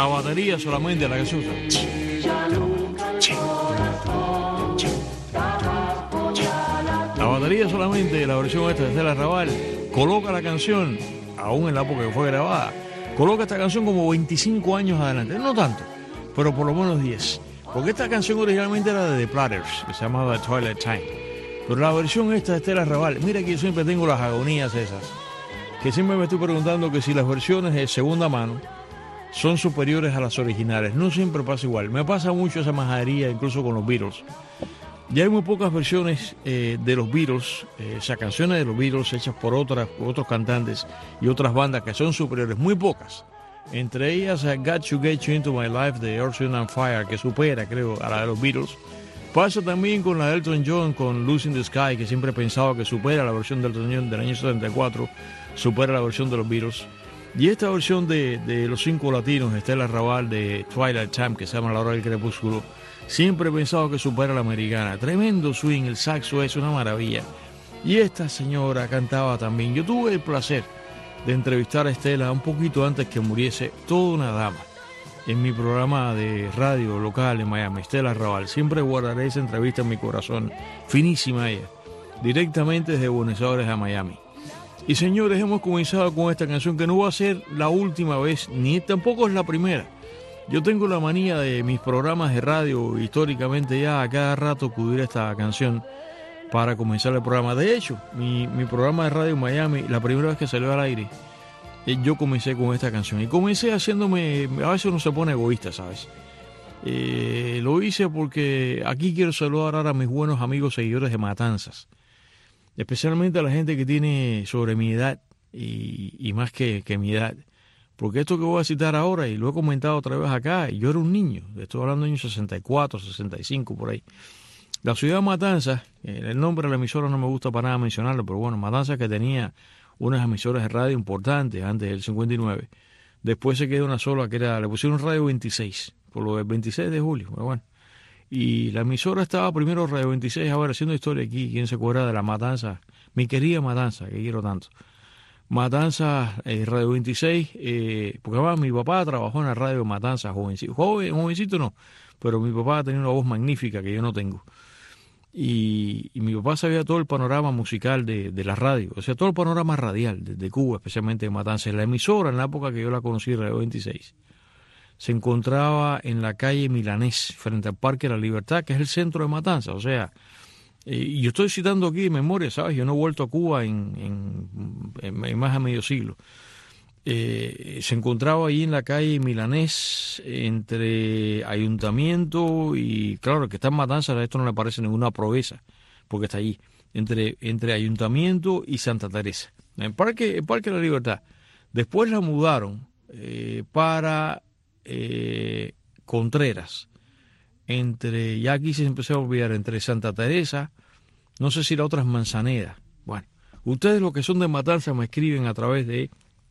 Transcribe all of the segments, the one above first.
la batería solamente la que se usa. La batería solamente, la versión esta de Estela Raval, coloca la canción, aún en la época que fue grabada, coloca esta canción como 25 años adelante, no tanto, pero por lo menos 10. Porque esta canción originalmente era de The Platters, que se llamaba Twilight Time. Pero la versión esta de Estela Raval, mira que yo siempre tengo las agonías esas, que siempre me estoy preguntando que si las versiones de segunda mano son superiores a las originales. No siempre pasa igual. Me pasa mucho esa majadería incluso con los Beatles. Ya hay muy pocas versiones de los Beatles, esas canciones de los Beatles hechas por otros cantantes y otras bandas que son superiores, muy pocas. Entre ellas Got to Get You Into My Life de Earth, Wind and Fire, que supera, creo, a la de los Beatles. Pasa también con la de Elton John, con Lucy in the Sky, que siempre he pensado que supera la versión de Elton John del año 74, supera la versión de los Beatles. Y esta versión de los 5 latinos, Estela Raval, de Twilight Time, que se llama La Hora del Crepúsculo, siempre he pensado que supera a la americana. Tremendo swing, el saxo es una maravilla. Y esta señora cantaba también. Yo tuve el placer de entrevistar a Estela un poquito antes que muriese, toda una dama, en mi programa de radio local en Miami, Estela Raval. Siempre guardaré esa entrevista en mi corazón, finísima ella, directamente desde Buenos Aires a Miami. Y señores, hemos comenzado con esta canción que no va a ser la última vez, ni tampoco es la primera. Yo tengo la manía de mis programas de radio, históricamente ya a cada rato acudir a esta canción para comenzar el programa. De hecho, mi programa de radio en Miami, la primera vez que salió al aire, yo comencé con esta canción. Y comencé haciéndome, a veces uno se pone egoísta, ¿sabes? Lo hice porque aquí quiero saludar ahora a mis buenos amigos seguidores de Matanzas. Especialmente a la gente que tiene sobre mi edad y más que mi edad. Porque esto que voy a citar ahora, y lo he comentado otra vez acá, yo era un niño, estoy hablando de años 64, 65, por ahí. La ciudad de Matanzas, el nombre de la emisora no me gusta para nada mencionarlo, pero bueno, Matanzas, que tenía unas emisoras de radio importantes antes del 59. Después se quedó una sola que le pusieron Radio 26, por lo del 26 de julio, pero bueno. Y la emisora estaba primero Radio 26, ahora haciendo historia aquí, quien se acuerda de la Matanza, mi querida Matanza, que quiero tanto. Matanza, Radio 26, porque además mi papá trabajó en la radio Matanza, jovencito no, pero mi papá tenía una voz magnífica que yo no tengo. Y mi papá sabía todo el panorama musical de la radio, o sea, todo el panorama radial de Cuba, especialmente de Matanza. La emisora, en la época que yo la conocí, Radio 26, se encontraba en la calle Milanés, frente al Parque de la Libertad, que es el centro de Matanza. O sea, y yo estoy citando aquí de memoria, ¿sabes? Yo no he vuelto a Cuba en más de medio siglo. Se encontraba ahí en la calle Milanés, entre Ayuntamiento y, claro, que está en Matanza, esto no le parece ninguna proeza, porque está allí, entre Ayuntamiento y Santa Teresa, el Parque de la Libertad. Después la mudaron para Contreras, ya aquí se empezó a olvidar, entre Santa Teresa, no sé si la otra es Manzaneda. Bueno, ustedes los que son de Matanza me escriben a través de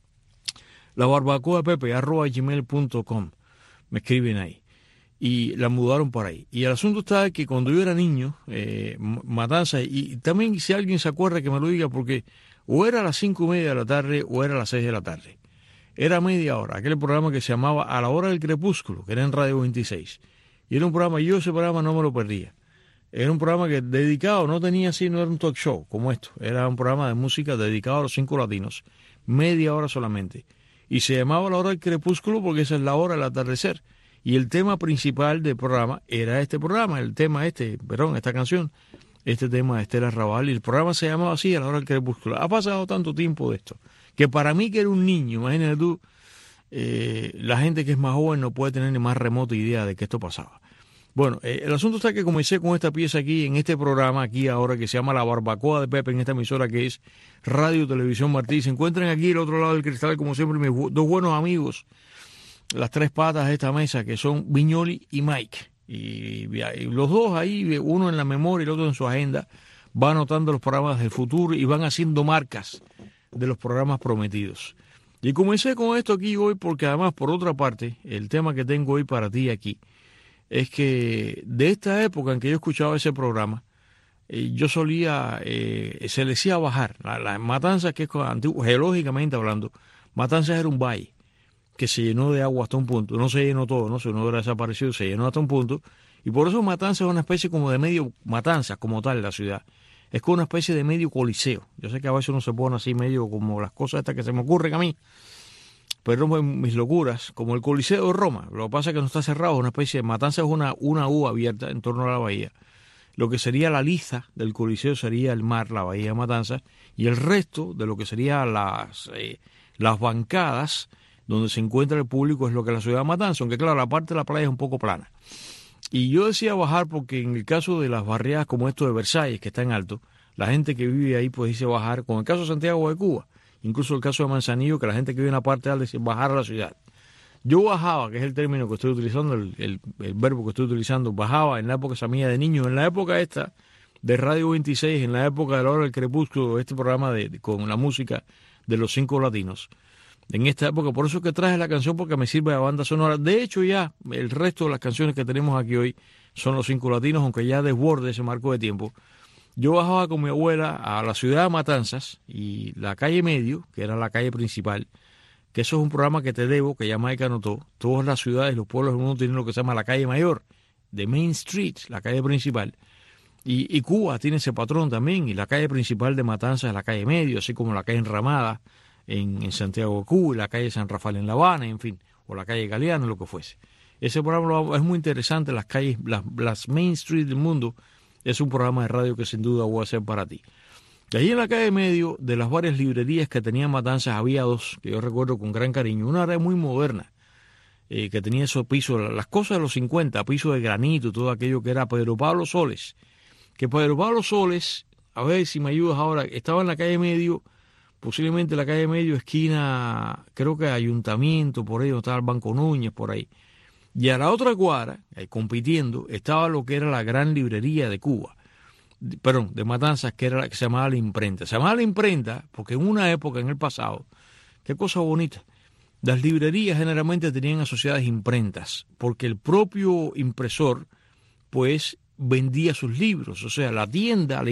labarbacoapepe@gmail.com, me escriben ahí, y la mudaron por ahí. Y el asunto está que cuando yo era niño, Matanza, y también si alguien se acuerda que me lo diga, porque o era a las 5:30 de la tarde o era a las 6 de la tarde. Era media hora, aquel programa que se llamaba A la Hora del Crepúsculo, que era en Radio 26. Y era un programa, yo ese programa no me lo perdía. Era un programa que dedicado, no era un talk show como esto. Era un programa de música dedicado a los 5 latinos, media hora solamente. Y se llamaba La Hora del Crepúsculo porque esa es la hora del atardecer. Y el tema principal del programa era esta canción, este tema de Estela Raval. Y el programa se llamaba así, A la Hora del Crepúsculo. Ha pasado tanto tiempo de esto, que para mí, que era un niño, imagínate tú, la gente que es más joven no puede tener ni más remota idea de que esto pasaba. Bueno, el asunto está que comencé con esta pieza aquí, en este programa aquí ahora, que se llama La Barbacoa de Pepe, en esta emisora que es Radio Televisión Martí. Se encuentran aquí al otro lado del cristal, como siempre, mis dos buenos amigos, las tres patas de esta mesa, que son Viñoli y Mike. Y los dos ahí, uno en la memoria y el otro en su agenda, van anotando los programas del futuro y van haciendo marcas de los programas prometidos. Y comencé con esto aquí hoy porque además, por otra parte, el tema que tengo hoy para ti aquí es que de esta época en que yo escuchaba ese programa, yo solía, se le decía bajar. La Matanzas, que es geológicamente hablando, Matanzas era un valle. que se llenó de agua hasta un punto. No se llenó todo, no se no hubiera desaparecido, se llenó hasta un punto. Y por eso Matanzas es una especie como de medio, Matanzas como tal, la ciudad. Es como una especie de medio coliseo. Yo sé que a veces uno se pone así medio como las cosas estas que se me ocurren a mí, pero no mis locuras, como el Coliseo de Roma. Lo que pasa es que no está cerrado, es una especie de Matanzas, es una U abierta en torno a la bahía. Lo que sería la liza del Coliseo sería el mar, la bahía de Matanzas, y el resto de lo que serían las bancadas donde se encuentra el público es lo que es la ciudad de Matanzas, aunque claro, la parte de la playa es un poco plana. Y yo decía bajar porque en el caso de las barriadas como esto de Versalles, que está en alto, la gente que vive ahí pues dice bajar, como el caso de Santiago de Cuba, incluso el caso de Manzanillo, que la gente que vive en la parte alta dice bajar a la ciudad. Yo bajaba, que es el término que estoy utilizando, el verbo que estoy utilizando, bajaba en la época esa mía de niño, en la época esta de Radio 26, en la época de la hora del crepúsculo, este programa con la música de los 5 latinos. En esta época, por eso que traje la canción, porque me sirve de banda sonora. De hecho, ya el resto de las canciones que tenemos aquí hoy son los 5 latinos, aunque ya desborde ese marco de tiempo. Yo bajaba con mi abuela a la ciudad de Matanzas y la calle Medio, que era la calle principal, que eso es un programa que te debo, que ya Mike anotó. Todas las ciudades, los pueblos del mundo tienen lo que se llama la calle mayor, de Main Street, la calle principal. Y Cuba tiene ese patrón también, y la calle principal de Matanzas es la calle Medio, así como la calle Enramada en Santiago de Cuba, y la calle San Rafael en La Habana, en fin, o la calle Galeano, lo que fuese. Ese programa es muy interesante, las calles, las Main Street del mundo, es un programa de radio que sin duda voy a hacer para ti. Y allí en la calle Medio, de las varias librerías que tenía Matanzas, había dos que yo recuerdo con gran cariño. Una era muy moderna, que tenía esos pisos, las cosas de los 50, pisos de granito, todo aquello que era Pedro Pablo Soles. Que Pedro Pablo Soles, a ver si me ayudas ahora, estaba en la calle Medio, posiblemente la calle Medio, esquina, creo que Ayuntamiento, por ahí, donde estaba el Banco Núñez, por ahí. Y a la otra cuadra, compitiendo, estaba lo que era la gran librería de Cuba. Perdón, de Matanzas, que era la que se llamaba La Imprenta. Se llamaba La Imprenta porque en una época, en el pasado, qué cosa bonita, las librerías generalmente tenían asociadas imprentas, porque el propio impresor, pues, vendía sus libros. O sea, la tienda,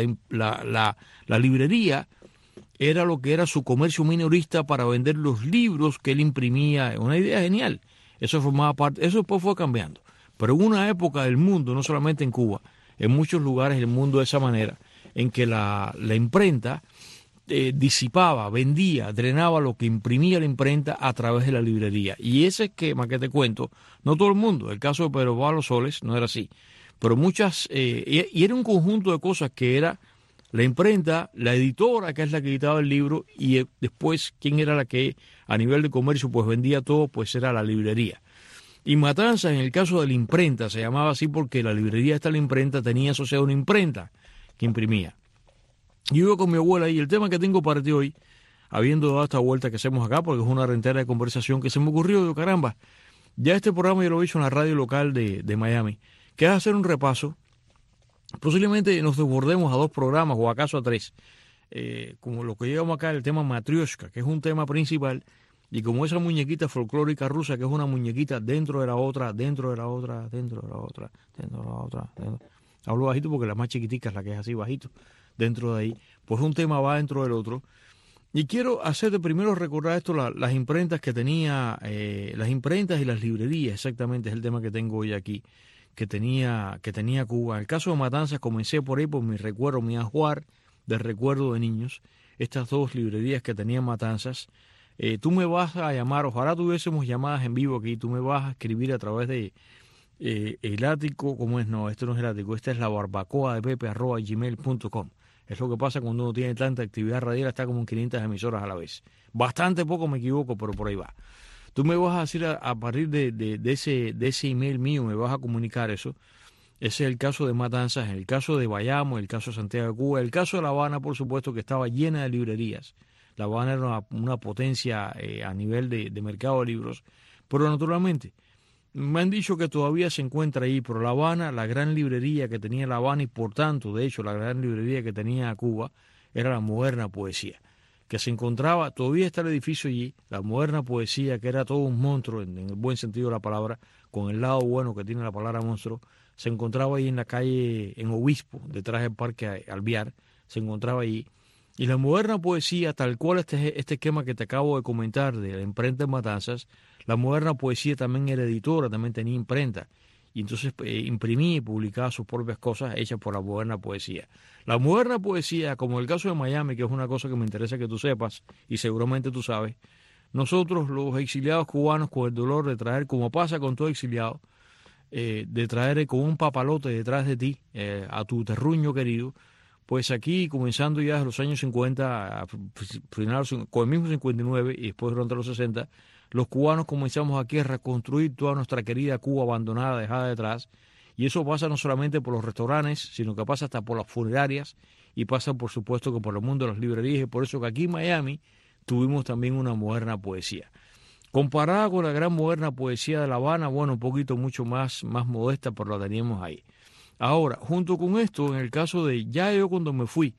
la librería, era lo que era su comercio minorista para vender los libros que él imprimía. Una idea genial. Eso formaba parte, eso después fue cambiando. Pero en una época del mundo, no solamente en Cuba, en muchos lugares del mundo de esa manera, en que la imprenta disipaba, vendía, drenaba lo que imprimía la imprenta a través de la librería. Y ese esquema que te cuento, no todo el mundo, el caso de Pedro Pablo Soles no era así, pero muchas, y era un conjunto de cosas que era la imprenta, la editora, que es la que editaba el libro, y después, ¿quién era la que a nivel de comercio pues vendía todo? Pues era la librería. Y Matanzas, en el caso de la imprenta, se llamaba así porque la librería esta, la imprenta, tenía asociada una imprenta que imprimía. Yo iba con mi abuela y el tema que tengo para ti hoy, habiendo dado esta vuelta que hacemos acá, porque es una rentera de conversación que se me ocurrió, yo caramba, ya este programa yo lo he hecho en la radio local de Miami, que es hacer un repaso. Posiblemente nos desbordemos a 2 programas o acaso a 3, como lo que llevamos acá, el tema Matrioshka, que es un tema principal, y como esa muñequita folclórica rusa, que es una muñequita dentro de la otra, dentro de la otra, dentro de la otra, dentro de la otra. Hablo bajito porque la más chiquitica es la que es así bajito, dentro de ahí. Pues un tema va dentro del otro. Y quiero hacerte primero recordar esto, las imprentas que tenía, las imprentas y las librerías, exactamente es el tema que tengo hoy aquí, que tenía Cuba. En el caso de Matanzas comencé por ahí por mi recuerdo, mi ajuar de recuerdo de niños, estas 2 librerías que tenía Matanzas. Tú me vas a llamar, ojalá tuviésemos llamadas en vivo aquí, tú me vas a escribir a través de el ático, ¿cómo es? No, esto no es el ático, esta es la barbacoa de pepe@gmail.com. Es lo que pasa cuando uno tiene tanta actividad radial, está como en 500 emisoras a la vez. Bastante poco me equivoco, pero por ahí va. Tú me vas a decir a partir de ese email mío, me vas a comunicar eso. Ese es el caso de Matanzas, el caso de Bayamo, el caso de Santiago de Cuba, el caso de La Habana, por supuesto, que estaba llena de librerías. La Habana era una potencia a nivel de mercado de libros, pero naturalmente me han dicho que todavía se encuentra ahí, pero La Habana, la gran librería que tenía La Habana y por tanto, de hecho, la gran librería que tenía Cuba era la Moderna Poesía, que se encontraba, todavía está el edificio allí, la Moderna Poesía, que era todo un monstruo en el buen sentido de la palabra, con el lado bueno que tiene la palabra monstruo, se encontraba ahí en la calle, en Obispo, detrás del Parque Alvear, se encontraba allí. Y la moderna poesía, tal cual este esquema que te acabo de comentar de la imprenta en Matanzas, la moderna poesía también era editora, también tenía imprenta. Y entonces imprimía y publicaba sus propias cosas hechas por la moderna poesía. La moderna poesía, como el caso de Miami, que es una cosa que me interesa que tú sepas, y seguramente tú sabes, nosotros los exiliados cubanos con el dolor de traer, como pasa con todo exiliado, de traer con un papalote detrás de ti a tu terruño querido, pues aquí, comenzando ya desde los años 50, con el mismo 59 y después durante los 60, los cubanos comenzamos aquí a reconstruir toda nuestra querida Cuba abandonada, dejada detrás, y eso pasa no solamente por los restaurantes, sino que pasa hasta por las funerarias y pasa, por supuesto, que por el mundo de las librerías, y por eso que aquí en Miami tuvimos también una moderna poesía. Comparada con la gran moderna poesía de La Habana, bueno, un poquito mucho más modesta, pero la teníamos ahí. Ahora, junto con esto, en el caso de ya yo cuando me fui,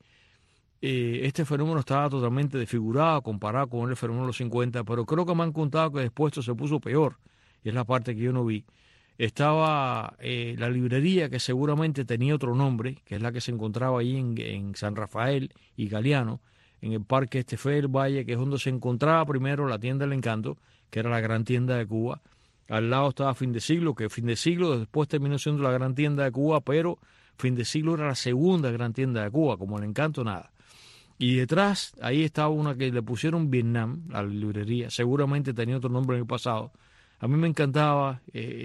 este fenómeno estaba totalmente desfigurado comparado con el fenómeno de los 50, pero creo que me han contado que después esto se puso peor, y es la parte que yo no vi. Estaba la librería que seguramente tenía otro nombre, que es la que se encontraba ahí en San Rafael y Galeano, en el Parque Fe del Valle, que es donde se encontraba primero la tienda del Encanto, que era la gran tienda de Cuba. Al lado estaba Fin de Siglo, que Fin de Siglo después terminó siendo la gran tienda de Cuba, pero Fin de Siglo era la segunda gran tienda de Cuba, como el Encanto nada. Y detrás, ahí estaba una que le pusieron Vietnam, a la librería, seguramente tenía otro nombre en el pasado. A mí me encantaba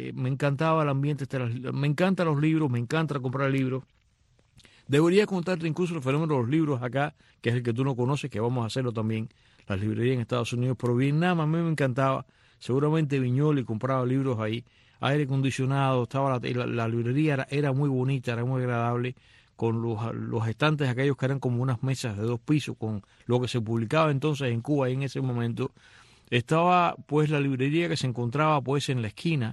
el ambiente, me encantan los libros, me encanta comprar libros. Debería contarte incluso el fenómeno de los libros acá, que es el que tú no conoces, que vamos a hacerlo también, las librerías en Estados Unidos, pero Vietnam a mí me encantaba. Seguramente Viñoli compraba libros ahí, aire acondicionado, estaba la librería era muy bonita, era muy agradable, con los estantes aquellos que eran como unas mesas de 2 pisos, con lo que se publicaba entonces en Cuba y en ese momento. Estaba pues la librería que se encontraba pues en la esquina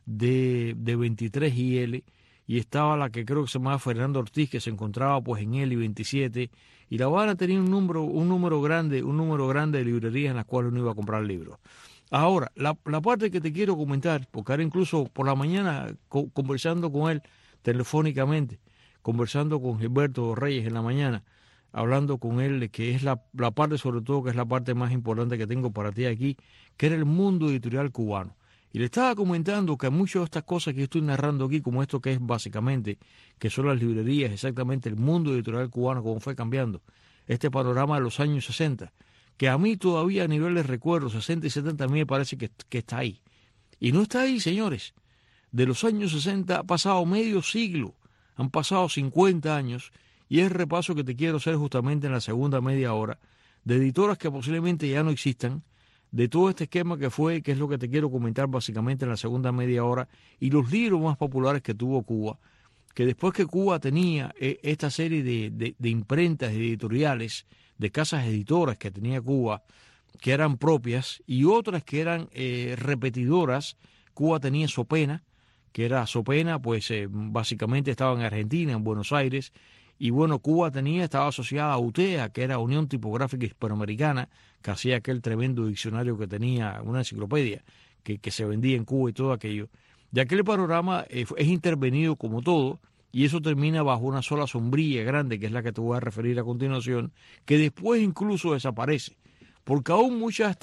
de 23 y L, y estaba la que creo que se llamaba Fernando Ortiz, que se encontraba pues en L y 27, y La Habana tenía un número grande de librerías en las cuales uno iba a comprar libros. Ahora, la parte que te quiero comentar, porque ahora incluso por la mañana conversando con él telefónicamente, conversando con Gilberto Reyes en la mañana, hablando con él, que es la parte sobre todo, que es la parte más importante que tengo para ti aquí, que era el mundo editorial cubano. Y le estaba comentando que muchas de estas cosas que estoy narrando aquí, como esto que es básicamente, que son las librerías, exactamente el mundo editorial cubano, cómo fue cambiando, este panorama de los años 60, que a mí todavía a nivel de recuerdo, 60 y 70, a mí me parece que está ahí. Y no está ahí, señores. De los años 60 ha pasado medio siglo, han pasado 50 años, y es el repaso que te quiero hacer justamente en la segunda media hora, de editoras que posiblemente ya no existan, de todo este esquema que es lo que te quiero comentar básicamente en la segunda media hora, y los libros más populares que tuvo Cuba, que después que Cuba tenía esta serie de imprentas editoriales, de casas editoras que tenía Cuba, que eran propias, y otras que eran repetidoras. Cuba tenía Sopena, que era Sopena, pues básicamente estaba en Argentina, en Buenos Aires, y bueno, Cuba estaba asociada a UTEA, que era Unión Tipográfica Hispanoamericana, que hacía aquel tremendo diccionario que tenía, una enciclopedia, que se vendía en Cuba y todo aquello. De aquel panorama es intervenido como todo, y eso termina bajo una sola sombrilla grande, que es la que te voy a referir a continuación, que después incluso desaparece, porque aún muchas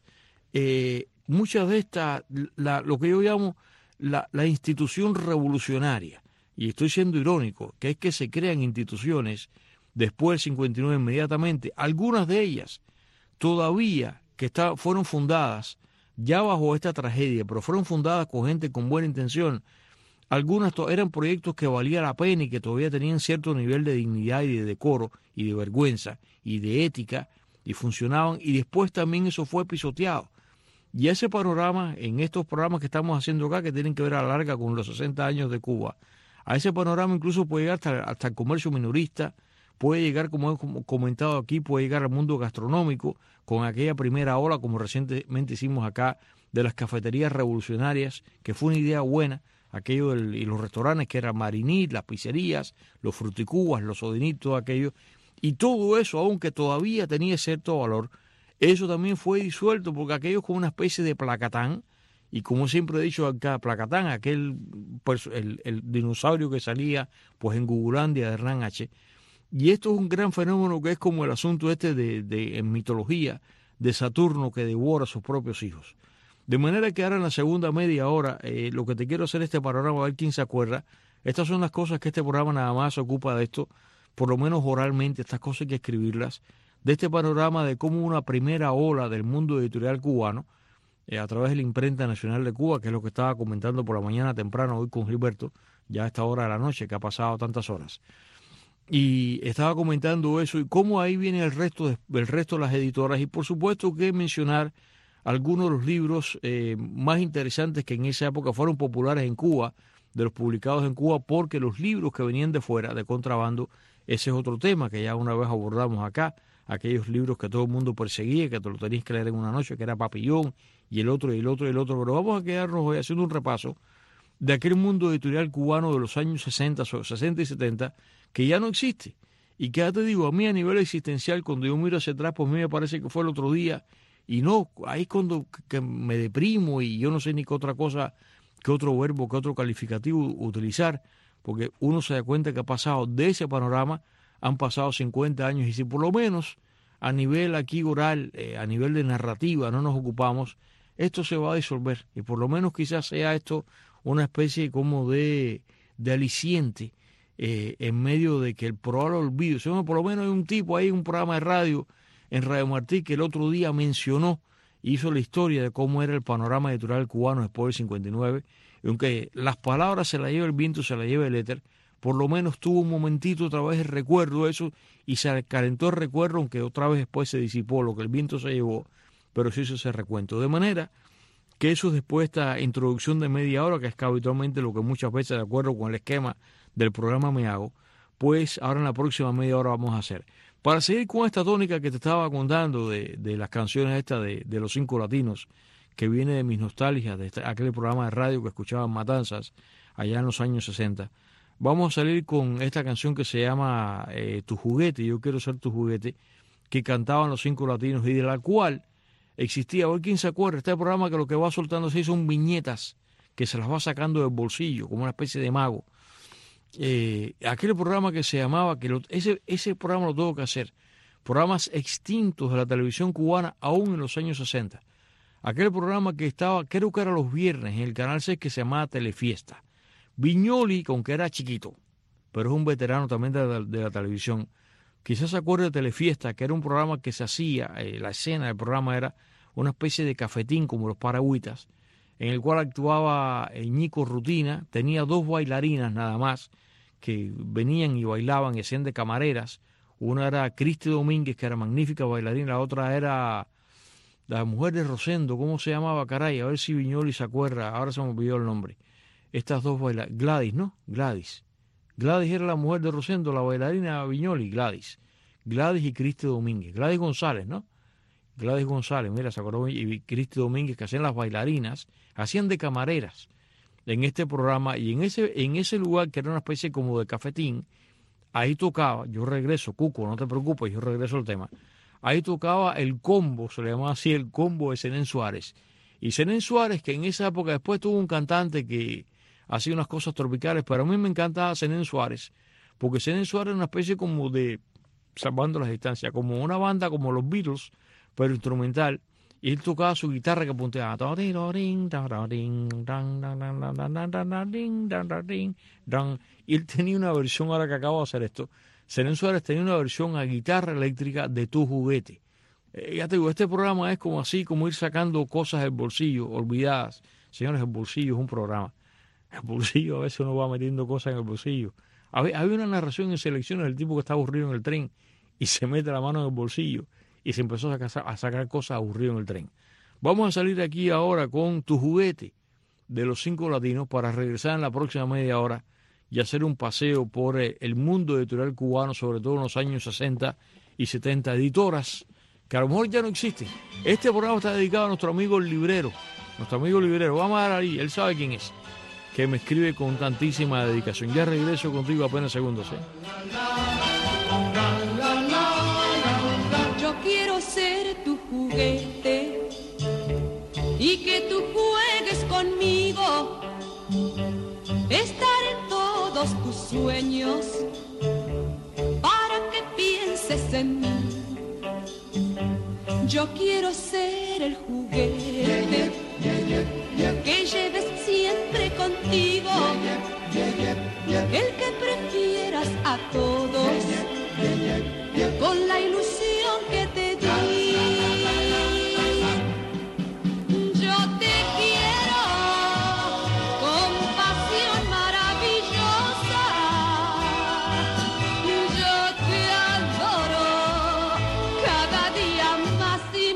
de estas, lo que yo llamo la institución revolucionaria, y estoy siendo irónico, que es que se crean instituciones después del 59 inmediatamente, algunas de ellas todavía fueron fundadas ya bajo esta tragedia, pero fueron fundadas con gente con buena intención. Algunas eran proyectos que valía la pena y que todavía tenían cierto nivel de dignidad y de decoro y de vergüenza y de ética, y funcionaban, y después también eso fue pisoteado. Y ese panorama, en estos programas que estamos haciendo acá, que tienen que ver a la larga con los 60 años de Cuba, a ese panorama incluso puede llegar hasta el comercio minorista, puede llegar, como he comentado aquí, puede llegar al mundo gastronómico, con aquella primera ola, como recientemente hicimos acá, de las cafeterías revolucionarias, que fue una idea buena, aquello y los restaurantes que eran Marinit, las pizzerías, los fruticubas, los odinit, todo aquello, y todo eso, aunque todavía tenía cierto valor, eso también fue disuelto, porque aquello es como una especie de placatán, y como siempre he dicho acá, placatán, el dinosaurio que salía pues en Gugulandia de Hernán H., Y esto es un gran fenómeno que es como el asunto en mitología de Saturno que devora a sus propios hijos. De manera que ahora en la segunda media hora, lo que te quiero hacer este panorama, a ver quién se acuerda. Estas son las cosas que este programa nada más se ocupa de esto, por lo menos oralmente, estas cosas hay que escribirlas, de este panorama de cómo una primera ola del mundo editorial cubano, a través de la Imprenta Nacional de Cuba, que es lo que estaba comentando por la mañana temprano hoy con Gilberto, ya a esta hora de la noche, que ha pasado tantas horas. Y estaba comentando eso y cómo ahí viene el resto de las editoras, y por supuesto que mencionar algunos de los libros más interesantes que en esa época fueron populares en Cuba, de los publicados en Cuba, porque los libros que venían de fuera, de contrabando, ese es otro tema que ya una vez abordamos acá, aquellos libros que todo el mundo perseguía, que te lo tenías que leer en una noche, que era Papillón, y el otro, y el otro, y el otro, pero vamos a quedarnos hoy haciendo un repaso de aquel mundo editorial cubano de los años 60 y 70, que ya no existe. Y que ya te digo, a mí a nivel existencial, cuando yo miro hacia atrás, pues a mí me parece que fue el otro día, y no, ahí es cuando que me deprimo y yo no sé ni qué otra cosa, qué otro verbo, qué otro calificativo utilizar, porque uno se da cuenta que ha pasado de ese panorama, han pasado 50 años, y si por lo menos a nivel aquí oral, a nivel de narrativa, no nos ocupamos, esto se va a disolver, y por lo menos quizás sea esto una especie como de aliciente en medio de que el probable olvido. Si por lo menos hay un tipo ahí, un programa de radio en Radio Martí, que el otro día mencionó, hizo la historia de cómo era el panorama editorial cubano después del 59, y aunque las palabras se las lleva el viento, se las lleva el éter, por lo menos tuvo un momentito otra vez el recuerdo de eso, y se calentó el recuerdo, aunque otra vez después se disipó lo que el viento se llevó, pero se hizo ese recuento. De manera que eso después de esta introducción de media hora, que es que habitualmente lo que muchas veces, de acuerdo con el esquema del programa me hago, pues ahora en la próxima media hora vamos a hacer. Para seguir con esta tónica que te estaba contando de las canciones estas de los 5 latinos, que viene de mis nostalgias, de aquel programa de radio que escuchaban Matanzas allá en los años 60, vamos a salir con esta canción que se llama Tu Juguete, Yo Quiero Ser Tu Juguete, que cantaban los 5 latinos y de la cual existía, hoy quién se acuerda, este programa que lo que va soltando se son viñetas que se las va sacando del bolsillo, como una especie de mago. Aquel programa que se llamaba, ese programa lo tengo que hacer, programas extintos de la televisión cubana aún en los años 60. Aquel programa que estaba, creo que era los viernes, en el Canal 6, que se llamaba Telefiesta. Viñoli, aunque era chiquito, pero es un veterano también de la televisión, quizás se acuerde de Telefiesta, que era un programa que se hacía, la escena del programa era una especie de cafetín como los Paragüitas, en el cual actuaba Ñico Rutina, tenía 2 bailarinas nada más, que venían y bailaban y hacían de camareras. Una era Cristi Domínguez, que era magnífica bailarina, la otra era la mujer de Rosendo, ¿cómo se llamaba, caray? A ver si Viñoli se acuerda, ahora se me olvidó el nombre. Estas 2 bailarinas, Gladys, ¿no? Gladys era la mujer de Rosendo, la bailarina Viñoli, Gladys y Cristi Domínguez, Gladys González, ¿no? Gladys González, mira, se acordó, y Cristi Domínguez, que hacían las bailarinas, hacían de camareras en este programa, y en ese lugar que era una especie como de cafetín, ahí tocaba, yo regreso, Cuco, no te preocupes, yo regreso al tema, ahí tocaba el combo, se le llamaba así, el combo de Zenén Suárez. Y Zenén Suárez, que en esa época después tuvo un cantante que hacía unas cosas tropicales, pero a mí me encantaba Zenén Suárez, porque Zenén Suárez era una especie como de, salvando las distancias, como una banda como los Beatles, pero instrumental, y él tocaba su guitarra que punteaba, y él tenía una versión, ahora que acabo de hacer esto, Zenén Suárez tenía una versión a guitarra eléctrica de Tu Juguete. Ya te digo, este programa es como así, como ir sacando cosas del bolsillo, olvidadas. Señores, el bolsillo es un programa. El bolsillo, a veces uno va metiendo cosas en el bolsillo. Había una narración en Selecciones del tipo que está aburrido en el tren y se mete la mano en el bolsillo y se empezó a sacar cosas aburrido en el tren. Vamos a salir aquí ahora con Tu Juguete de los 5 latinos para regresar en la próxima media hora y hacer un paseo por el mundo editorial cubano, sobre todo en los años 60 y 70, editoras que a lo mejor ya no existen. Este programa está dedicado a nuestro amigo el librero. Vamos a dar ahí, él sabe quién es, que me escribe con tantísima dedicación. Ya regreso contigo apenas segundos. Yo quiero ser tu juguete y que tú juegues conmigo, estar en todos tus sueños para pienses en mí. Yo quiero ser el juguete que lleves siempre contigo, el que prefieras a todos, con la ilusión que te di. Yo te quiero con pasión maravillosa, yo te adoro cada día más y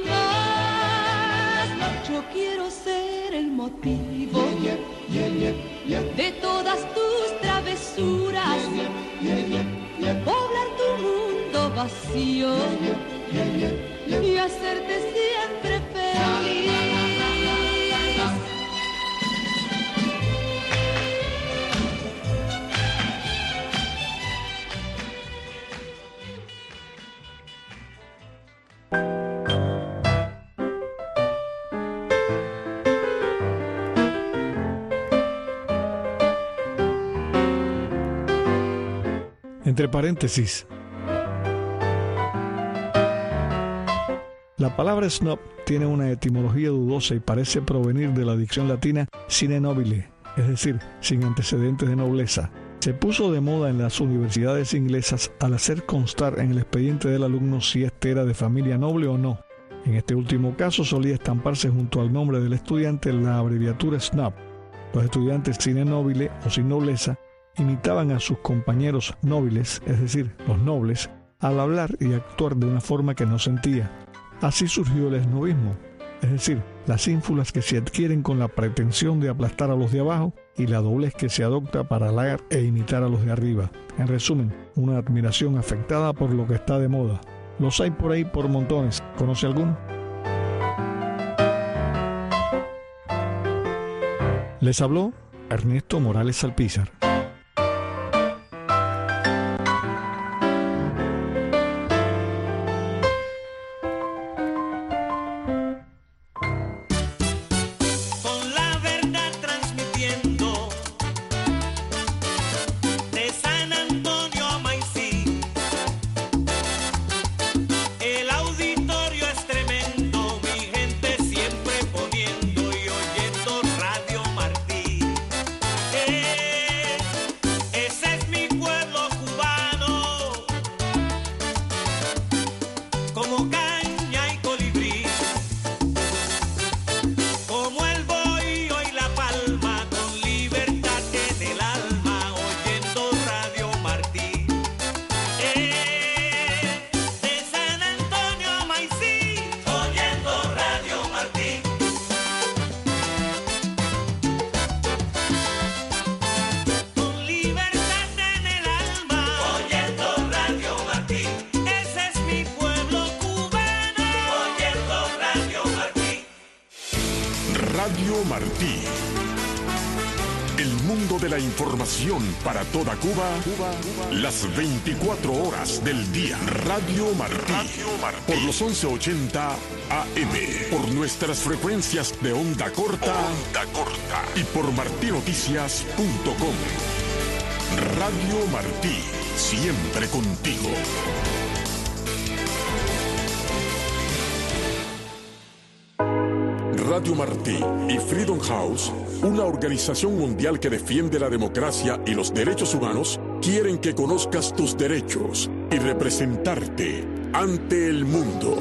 más. Yo quiero ser el motivo de todas tus travesuras, poblar tu mundo vacío y hacerte siempre feliz. Entre paréntesis, la palabra snob tiene una etimología dudosa y parece provenir de la dicción latina sine nobile, es decir, sin antecedentes de nobleza. Se puso de moda en las universidades inglesas al hacer constar en el expediente del alumno si éste era de familia noble o no. En este último caso solía estamparse junto al nombre del estudiante la abreviatura snob. Los estudiantes sine nobile o sin nobleza imitaban a sus compañeros nobles, es decir, los nobles, al hablar y actuar de una forma que no sentía. Así surgió el snobismo, es decir, las ínfulas que se adquieren con la pretensión de aplastar a los de abajo y la doblez que se adopta para halagar e imitar a los de arriba. En resumen, una admiración afectada por lo que está de moda. Los hay por ahí por montones. ¿Conoce alguno? Les habló Ernesto Morales Alpizar. Radio Martí. El mundo de la información para toda Cuba, las 24 horas del día. Radio Martí. Por los 1180 AM. Por nuestras frecuencias de onda corta. Y por martinoticias.com. Radio Martí. Siempre contigo. Radio Martí y Freedom House, una organización mundial que defiende la democracia y los derechos humanos, quieren que conozcas tus derechos y representarte ante el mundo.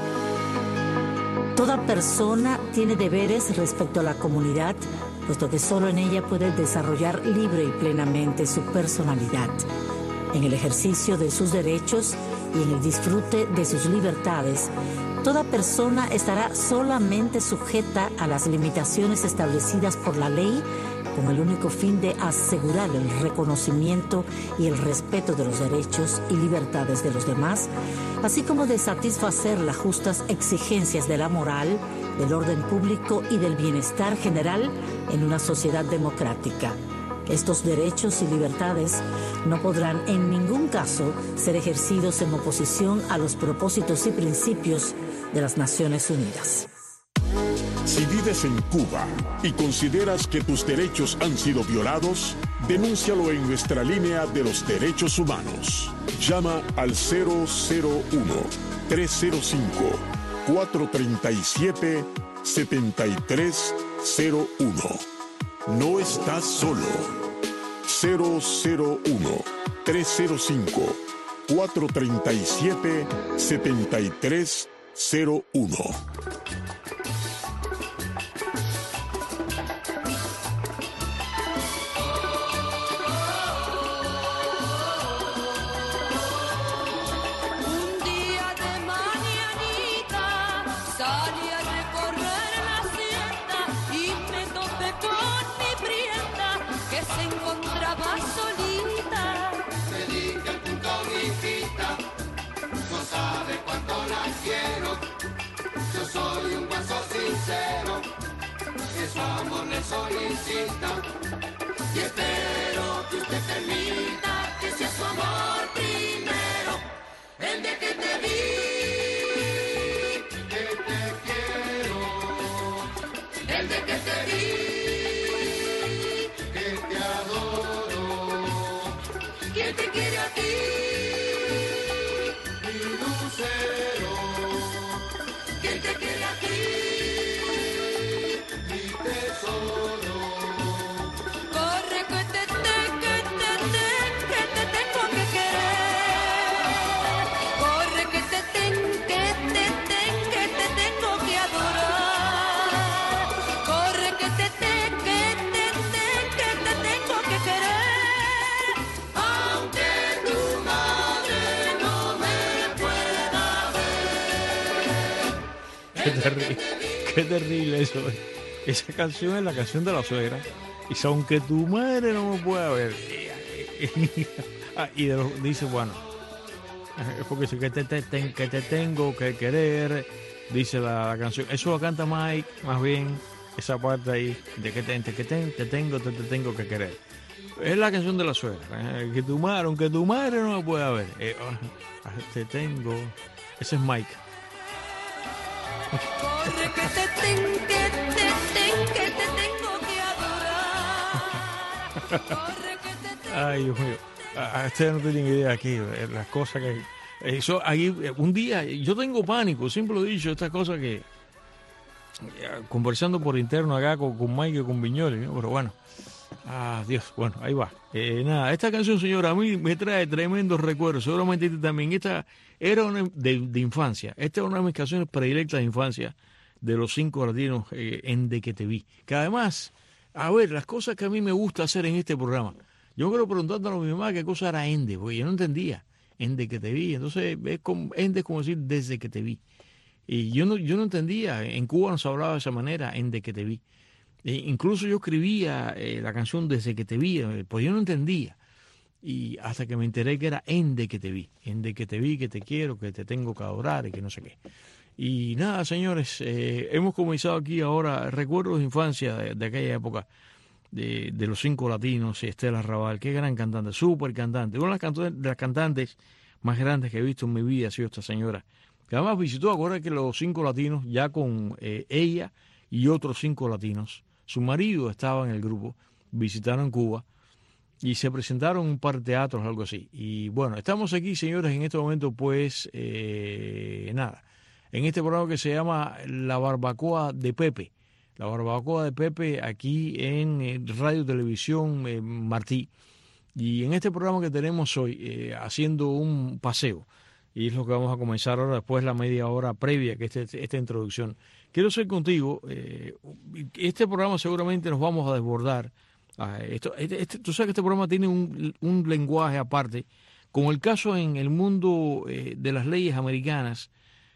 Toda persona tiene deberes respecto a la comunidad, puesto que solo en ella puede desarrollar libre y plenamente su personalidad. En el ejercicio de sus derechos y en el disfrute de sus libertades, toda persona estará solamente sujeta a las limitaciones establecidas por la ley, con el único fin de asegurar el reconocimiento y el respeto de los derechos y libertades de los demás, así como de satisfacer las justas exigencias de la moral, del orden público y del bienestar general en una sociedad democrática. Estos derechos y libertades no podrán en ningún caso ser ejercidos en oposición a los propósitos y principios de las Naciones Unidas. Si vives en Cuba y consideras que tus derechos han sido violados, Denúncialo en nuestra línea de los derechos humanos. Llama al 001-305-437-7301. No estás solo. 001-305-437-7301. Solicita y espero que usted permita que sea su amor primero, el de que te vi, que te quiero, el de que te vi, que te adoro, quien te quiere a ti, mi lucero, quien te quiere a ti. Qué terrible eso. Esa canción es la canción de la suegra. Y dice, aunque tu madre no me pueda ver. Y dice, bueno, es porque dice que te tengo que querer. Dice la canción. Eso lo canta Mike, más bien, esa parte ahí, de que te tengo que querer. Es la canción de la suegra. Que tu madre, aunque tu madre no me pueda ver. Te tengo. Ese es Mike. Corre que te tengo que adorar. Corre que te tengo. Ay, Dios mío. Ustedes no tienen idea aquí, las cosas que... Eso, ahí, un día, yo tengo pánico, siempre lo he dicho, estas cosas que... Conversando por interno acá con Mike y con Viñoles, ¿no? Pero bueno. Dios, bueno, ahí va. Nada, esta canción, señora, a mí me trae tremendos recuerdos. Seguramente también. Esta era una de infancia. Esta es una de mis canciones predilectas de infancia de los 5 latinos en De Que Te Vi. Que además, a ver, las cosas que a mí me gusta hacer en este programa. Yo creo preguntándole a mi mamá qué cosa era Ende, porque yo no entendía. En De Que Te Vi. Entonces, Ende es como decir desde que te vi. Y yo no entendía. En Cuba no se hablaba de esa manera, en De Que Te Vi. Incluso yo escribía la canción Desde Que Te Vi, pues yo no entendía. Y hasta que me enteré que era En De Que Te Vi. En De Que Te Vi, que te quiero, que te tengo que adorar y que no sé qué. Y nada, señores, hemos comenzado aquí ahora recuerdos de infancia de aquella época de los 5 latinos, Estela Raval, qué gran cantante, súper cantante. Una de las cantantes más grandes que he visto en mi vida ha sido esta señora, que además visitó, acuérdate que los 5 latinos, ya con ella y otros 5 latinos, su marido estaba en el grupo, visitaron Cuba y se presentaron un par de teatros, algo así. Y bueno, estamos aquí, señores, en este momento, pues, nada, en este programa que se llama La Barbacoa de Pepe. La Barbacoa de Pepe aquí en Radio Televisión Martí. Y en este programa que tenemos hoy, haciendo un paseo, y es lo que vamos a comenzar ahora, después la media hora previa que esta introducción. Quiero ser contigo, este programa seguramente nos vamos a desbordar. Tú sabes que este programa tiene un lenguaje aparte, como el caso en el mundo de las leyes americanas,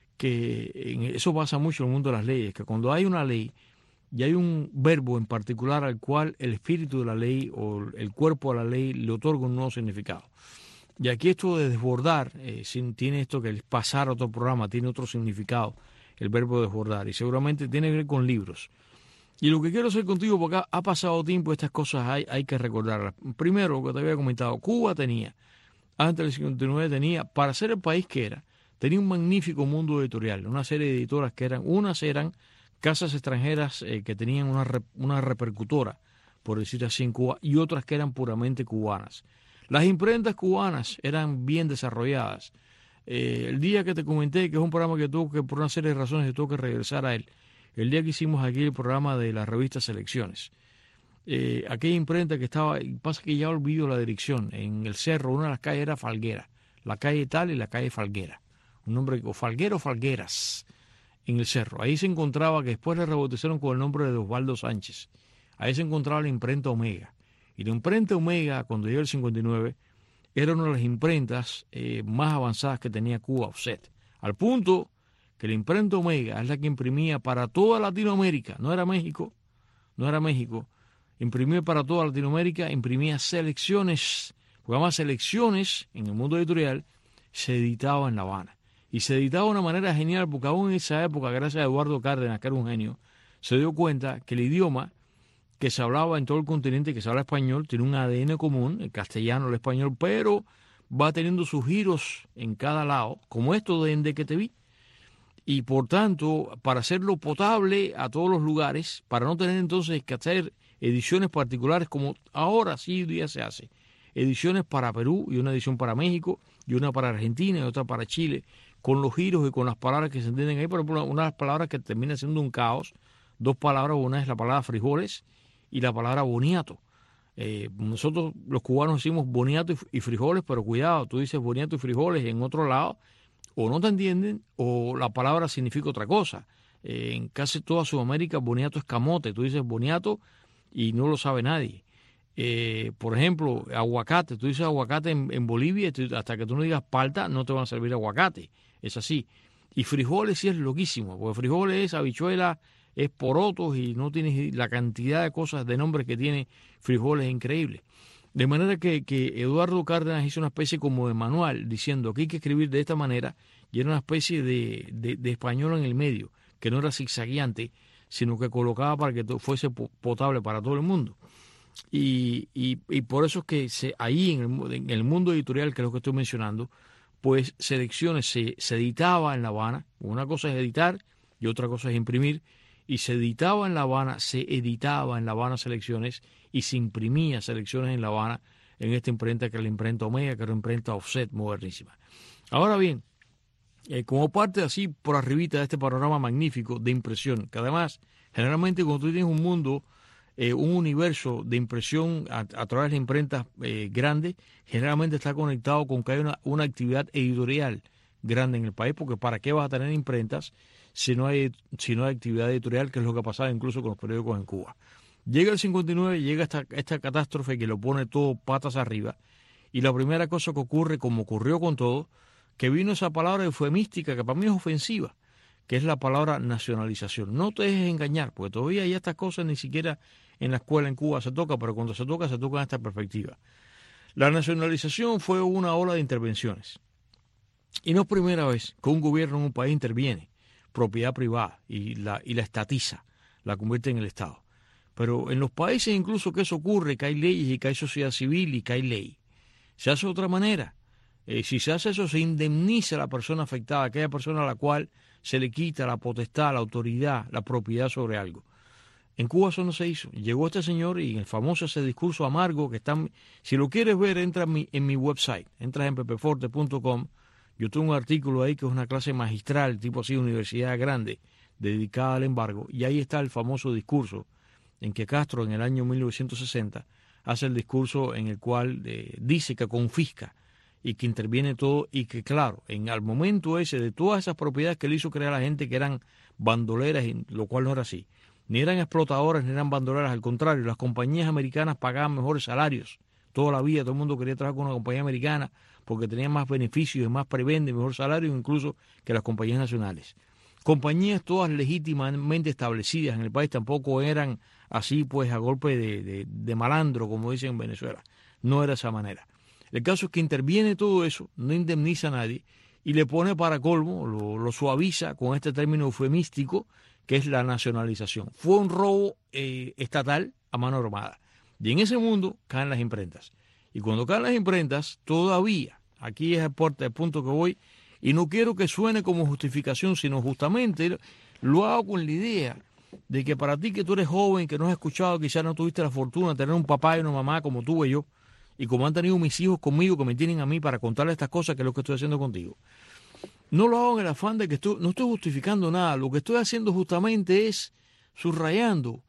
que eso pasa mucho en el mundo de las leyes, que cuando hay una ley y hay un verbo en particular al cual el espíritu de la ley o el cuerpo de la ley le otorga un nuevo significado. Y aquí esto de desbordar, tiene esto que el pasar a otro programa, tiene otro significado, el verbo desbordar, y seguramente tiene que ver con libros. Y lo que quiero hacer contigo, porque ha pasado tiempo, estas cosas hay que recordarlas. Primero, lo que te había comentado, Cuba tenía, antes del 59 para ser el país que era, tenía un magnífico mundo editorial, una serie de editoras que eran casas extranjeras que tenían una repercutora por decir así, en Cuba, y otras que eran puramente cubanas. Las imprentas cubanas eran bien desarrolladas. El día que te comenté, que es un programa que tuvo que, por una serie de razones, yo tuve que regresar a él, el día que hicimos aquí el programa de la revista Selecciones, aquella imprenta que estaba, pasa que ya olvido la dirección, en el cerro, una de las calles era Falguera, la calle tal y la calle Falguera, un nombre, o Falguero o Falgueras, en el cerro. Ahí se encontraba, que después le rebautizaron con el nombre de Osvaldo Sánchez, ahí se encontraba la imprenta Omega, y la imprenta Omega, cuando llegó el 59, era una de las imprentas más avanzadas que tenía Cuba Offset, al punto que la imprenta Omega es la que imprimía para toda Latinoamérica, no era México, imprimía para toda Latinoamérica, imprimía selecciones, porque además selecciones en el mundo editorial se editaba en La Habana, y se editaba de una manera genial, porque aún en esa época, gracias a Eduardo Cárdenas, que era un genio, se dio cuenta que el idioma que se hablaba en todo el continente, que se habla español, tiene un ADN común, el castellano, el español, pero va teniendo sus giros en cada lado, como esto de Ende que te vi. Y por tanto, para hacerlo potable a todos los lugares, para no tener entonces que hacer ediciones particulares como ahora sí día se hace, ediciones para Perú y una edición para México y una para Argentina y otra para Chile, con los giros y con las palabras que se entienden ahí. Por ejemplo, una de las palabras que termina siendo un caos, dos palabras, una es la palabra frijoles y la palabra boniato. Nosotros los cubanos decimos boniato y frijoles, pero cuidado, tú dices boniato y frijoles en otro lado, o no te entienden, o la palabra significa otra cosa. En casi toda Sudamérica, boniato es camote, tú dices boniato y no lo sabe nadie. Por ejemplo, aguacate, tú dices aguacate en Bolivia, hasta que tú no digas palta, no te van a servir aguacate, es así. Y frijoles sí es loquísimo, porque frijoles es habichuela, es porotos y no tienes la cantidad de cosas, de nombres que tiene frijoles, es increíble. De manera que Eduardo Cárdenas hizo una especie como de manual diciendo que hay que escribir de esta manera, y era una especie de español en el medio, que no era zigzagueante, sino que colocaba para que fuese potable para todo el mundo. Y por eso es que ahí en el mundo editorial, que es lo que estoy mencionando, pues Selecciones se editaba en La Habana. Una cosa es editar y otra cosa es imprimir. Y se editaba en La Habana, se editaba en La Habana Selecciones y se imprimía Selecciones en La Habana en esta imprenta que era la imprenta Omega, que era una imprenta offset modernísima. Ahora bien, como parte así por arribita de este panorama magnífico de impresión, que además generalmente cuando tú tienes un mundo, un universo de impresión a través de imprentas grandes, generalmente está conectado con que hay una actividad editorial grande en el país, porque ¿para qué vas a tener imprentas si no hay actividad editorial, que es lo que ha pasado incluso con los periódicos en Cuba? Llega el 59, llega esta catástrofe que lo pone todo patas arriba, y la primera cosa que ocurre, como ocurrió con todo, que vino esa palabra eufemística que para mí es ofensiva, que es la palabra nacionalización. No te dejes engañar, porque todavía ya estas cosas ni siquiera en la escuela en Cuba se toca, pero cuando se toca en esta perspectiva. La nacionalización fue una ola de intervenciones. Y no es primera vez que un gobierno en un país interviene propiedad privada y la estatiza, la convierte en el Estado. Pero en los países incluso que eso ocurre, que hay leyes y que hay sociedad civil y que hay ley, se hace de otra manera. Si se hace eso, se indemniza a la persona afectada, aquella persona a la cual se le quita la potestad, la autoridad, la propiedad sobre algo. En Cuba eso no se hizo. Llegó este señor y en el famoso ese discurso amargo que está, si lo quieres ver, entra en mi website, entras en pepeforte.com. Yo tengo un artículo ahí que es una clase magistral, tipo así, universidad grande, dedicada al embargo, y ahí está el famoso discurso en que Castro en el año 1960 hace el discurso en el cual dice que confisca y que interviene todo, y que claro, al momento ese de todas esas propiedades que le hizo crear a la gente que eran bandoleras, lo cual no era así, ni eran explotadoras ni eran bandoleras, al contrario, las compañías americanas pagaban mejores salarios. Toda la vida todo el mundo quería trabajar con una compañía americana porque tenía más beneficios, más prebende, mejor salario incluso que las compañías nacionales. Compañías todas legítimamente establecidas en el país, tampoco eran así pues a golpe de malandro, como dicen en Venezuela. No era esa manera. El caso es que interviene todo eso, no indemniza a nadie y le pone para colmo, lo suaviza con este término eufemístico que es la nacionalización. Fue un robo estatal a mano armada. Y en ese mundo caen las imprentas. Y cuando caen las imprentas, todavía, aquí es el punto que voy, y no quiero que suene como justificación, sino justamente lo hago con la idea de que para ti que tú eres joven, que no has escuchado, quizás no tuviste la fortuna de tener un papá y una mamá como tuve yo, y como han tenido mis hijos conmigo, que me tienen a mí para contarles estas cosas, que es lo que estoy haciendo contigo. No lo hago en el afán de que no estoy justificando nada. Lo que estoy haciendo justamente es subrayando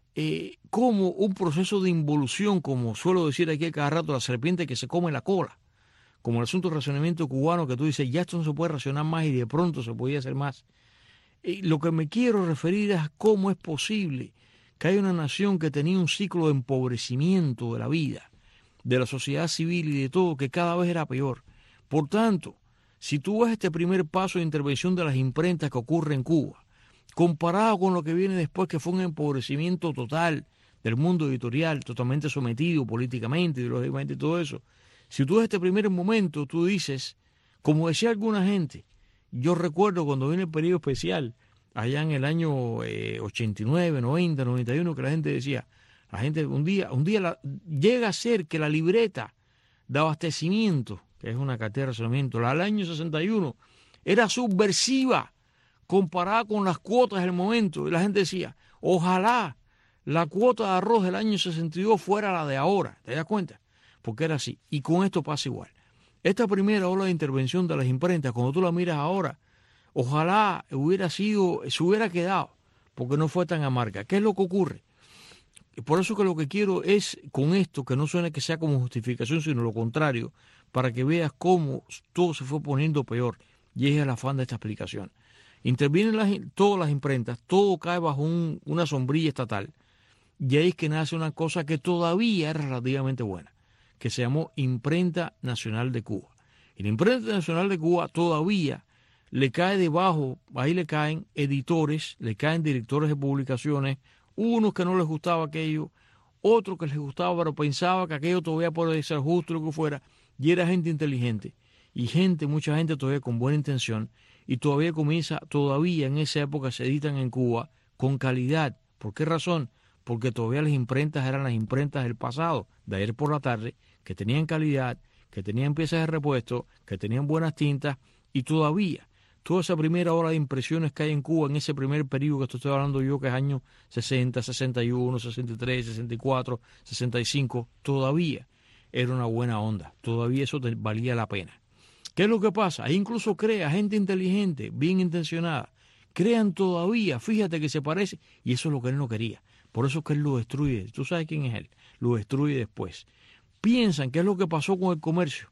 como un proceso de involución, como suelo decir aquí cada rato, la serpiente que se come la cola, como el asunto del racionamiento cubano, que tú dices, ya esto no se puede racionar más y de pronto se podía hacer más. Lo que me quiero referir es a cómo es posible que haya una nación que tenía un ciclo de empobrecimiento de la vida, de la sociedad civil y de todo, que cada vez era peor. Por tanto, si tú ves este primer paso de intervención de las imprentas que ocurre en Cuba, comparado con lo que viene después, que fue un empobrecimiento total del mundo editorial, totalmente sometido políticamente, ideológicamente y todo eso, si tú ves este primer momento, tú dices, como decía alguna gente, yo recuerdo cuando vino el periodo especial, allá en el año 89, 90, 91, que la gente decía, la gente un día llega a ser que la libreta de abastecimiento, que es una cartera de racionamiento, la del año 61, era subversiva comparada con las cuotas del momento. Y la gente decía, ojalá la cuota de arroz del año 62 fuera la de ahora. ¿Te das cuenta? Porque era así. Y con esto pasa igual. Esta primera ola de intervención de las imprentas, cuando tú la miras ahora, ojalá se hubiera quedado, porque no fue tan amarga. ¿Qué es lo que ocurre? Por eso que lo que quiero es, con esto, que no suene que sea como justificación, sino lo contrario, para que veas cómo todo se fue poniendo peor. Y es el afán de esta explicación. Intervienen todas las imprentas, todo cae bajo una sombrilla estatal, y ahí es que nace una cosa que todavía era relativamente buena, que se llamó Imprenta Nacional de Cuba. Y la Imprenta Nacional de Cuba todavía le cae debajo, ahí le caen editores, le caen directores de publicaciones, unos que no les gustaba aquello, otros que les gustaba pero pensaba que aquello todavía puede ser justo, lo que fuera, y era gente inteligente, y mucha gente todavía con buena intención, y todavía en esa época se editan en Cuba con calidad. ¿Por qué razón? Porque todavía las imprentas eran las imprentas del pasado, de ayer por la tarde, que tenían calidad, que tenían piezas de repuesto, que tenían buenas tintas, y todavía toda esa primera ola de impresiones que hay en Cuba en ese primer periodo que estoy hablando yo, que es años 60, 61, 63, 64, 65, todavía era una buena onda, todavía eso valía la pena. ¿Qué es lo que pasa? Ahí incluso crea gente inteligente, bien intencionada, crean todavía, fíjate que se parece, y eso es lo que él no quería. Por eso es que él lo destruye. Tú sabes quién es él. Lo destruye después. Piensan qué es lo que pasó con el comercio.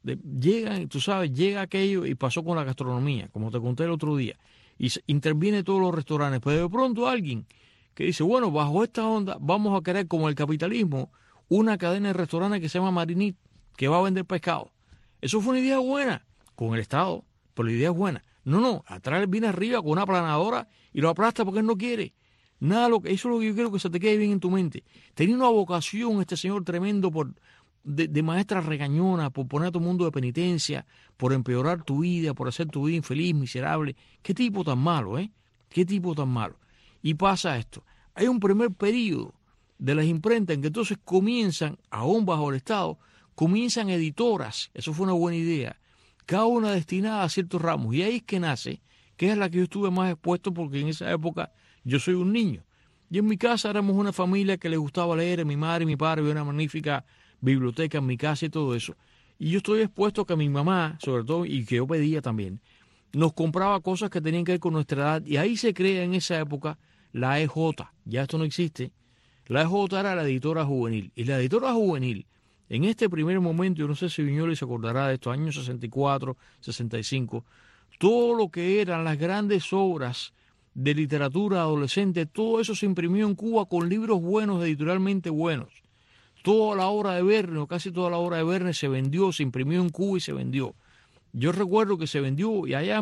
Llega aquello y pasó con la gastronomía, como te conté el otro día. Y interviene todos los restaurantes. Pero de pronto alguien que dice, bueno, bajo esta onda vamos a crear como el capitalismo una cadena de restaurantes que se llama Marinit, que va a vender pescado. Eso fue una idea buena con el Estado, pero la idea es buena. No, atrás viene arriba con una aplanadora y lo aplasta porque él no quiere. Eso es lo que yo quiero que se te quede bien en tu mente. Tenía una vocación este señor tremendo de maestra regañona, por poner a tu mundo de penitencia, por empeorar tu vida, por hacer tu vida infeliz, miserable. Qué tipo tan malo, ¿eh? Qué tipo tan malo. Y pasa esto. Hay un primer periodo de las imprentas en que entonces comienzan, aún bajo el Estado, comienzan editoras. Eso fue una buena idea. Cada una destinada a ciertos ramos. Y ahí es que nace, que es la que yo estuve más expuesto porque en esa época yo soy un niño. Y en mi casa éramos una familia que le gustaba leer. Mi madre y mi padre había una magnífica biblioteca en mi casa y todo eso. Y yo estoy expuesto a que mi mamá, sobre todo, y que yo pedía también, nos compraba cosas que tenían que ver con nuestra edad. Y ahí se crea en esa época la EJ. Ya esto no existe. La EJ era la editora juvenil. Y la editora juvenil, en este primer momento, yo no sé si Viñoles se acordará de estos años 64, 65, todo lo que eran las grandes obras de literatura adolescente, todo eso se imprimió en Cuba con libros buenos, editorialmente buenos. Toda la obra de Verne, o casi toda la obra de Verne se vendió, se imprimió en Cuba y se vendió. Yo recuerdo que se vendió y allá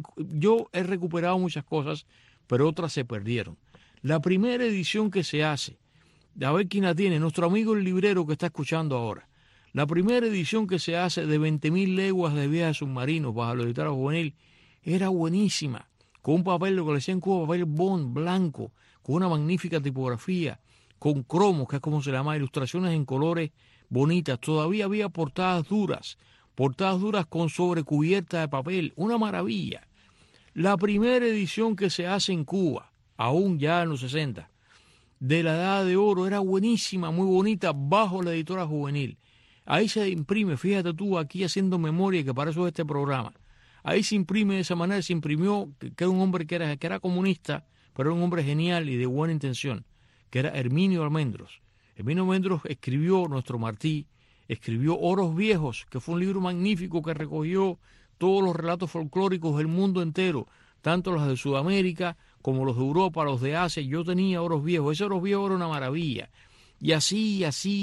yo he recuperado muchas cosas, pero otras se perdieron. La primera edición que se hace, a ver quién la tiene, nuestro amigo el librero que está escuchando ahora, la primera edición que se hace de 20.000 leguas de viajes submarinos bajo la editora juvenil, era buenísima, con un papel, lo que le decían en Cuba, papel bond, blanco, con una magnífica tipografía, con cromos, que es como se llama, ilustraciones en colores bonitas. Todavía había portadas duras con sobrecubierta de papel, una maravilla. La primera edición que se hace en Cuba, aún ya en los 60, de la Edad de Oro, era buenísima, muy bonita, bajo la editora juvenil. Ahí se imprime, fíjate tú, aquí haciendo memoria, que para eso es este programa. Ahí se imprime de esa manera, se imprimió, que era un hombre que era comunista, pero era un hombre genial y de buena intención, que era Herminio Almendros. Herminio Almendros escribió Nuestro Martí, escribió Oros Viejos, que fue un libro magnífico que recogió todos los relatos folclóricos del mundo entero, tanto los de Sudamérica como los de Europa, los de Asia. Yo tenía Oros Viejos, ese Oros Viejos era una maravilla. Y así.